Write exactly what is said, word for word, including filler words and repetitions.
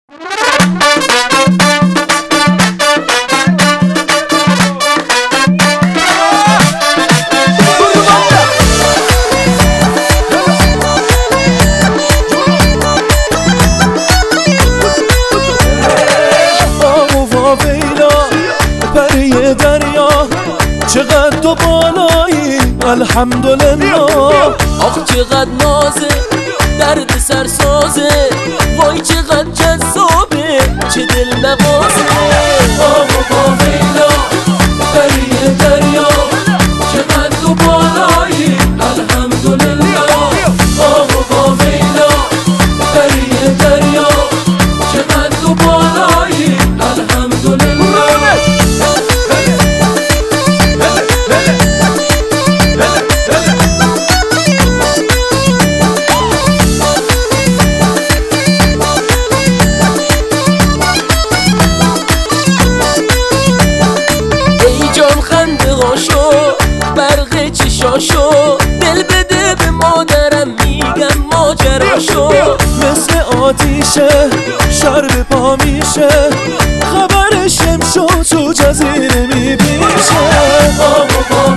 چقدر تو بالایی الحمدلله. آخ چقدر نازه درد سرسازه، وای چقدر جذابه چه دل نوازه. آه با ویلا پری دریا، چقدر تو بالایی الحمدلله. آه با ویلا پری دریا، چقدر تو بالایی الحمدلله. برق چشاشو دل بده به مادرم، میگم ماجراشو. مثل آتیشه شر به پا میشه، خبر شمشو تو جزیره میپیشه.